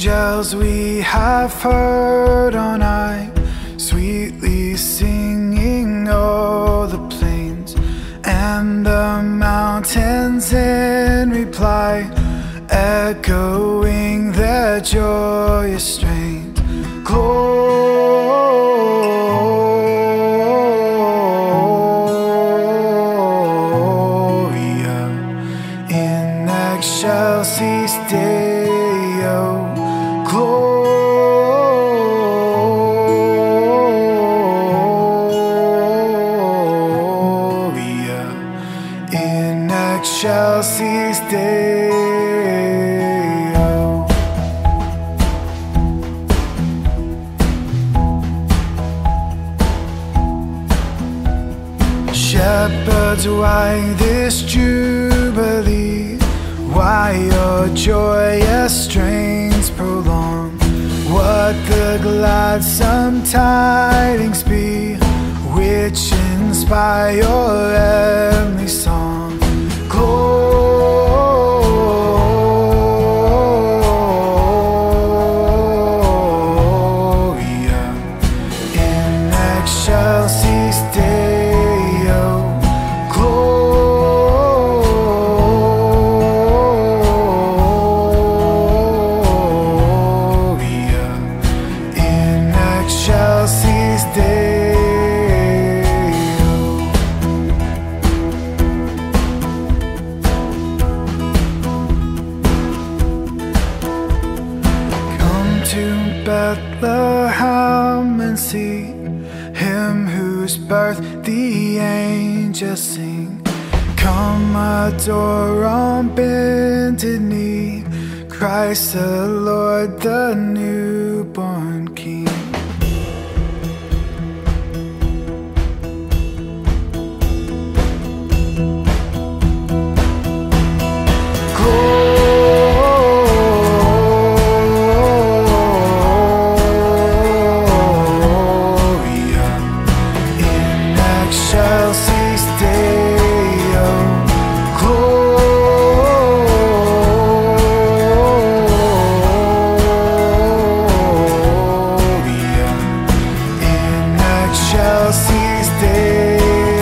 angels we have heard on high, sweetly singing o'er the plains and the mountains in reply, echoing their joyous strains. Gloria in excelsis Deo. Gloria in excelsis Deo. Shepherds, why this jubilee? Why your joyous strains prolong? What the gladsome tidings be which inspire your heavenly song? Gloria in excelsis Deo. Gloria in excelsis Deo. Come to Bethlehem and see Him whose birth the angels sing. Come adore on bended knee Christ the Lord, the newborn King. Gloria in excelsis Deo. Gloria in excelsis Deo.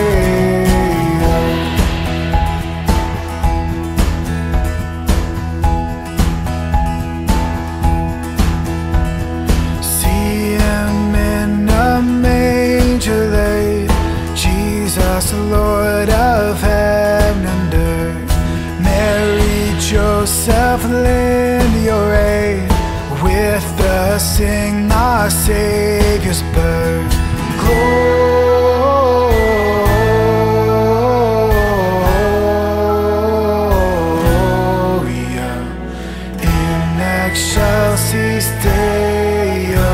See Him in a manger laid, Jesus, Lord of heaven and earth. Mary, Joseph, lend your aid with the sing our Savior's birth. Gloria in excelsis Deo.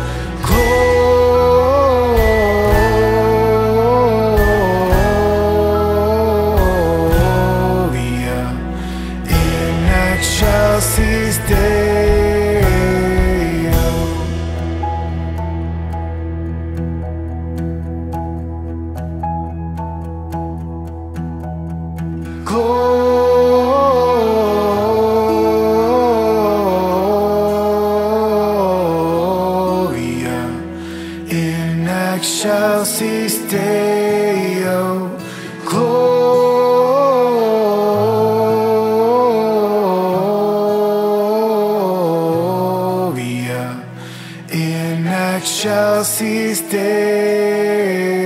Gloria in excelsis Deo. Gloria in excelsis Deo. Gloria in excelsis Deo.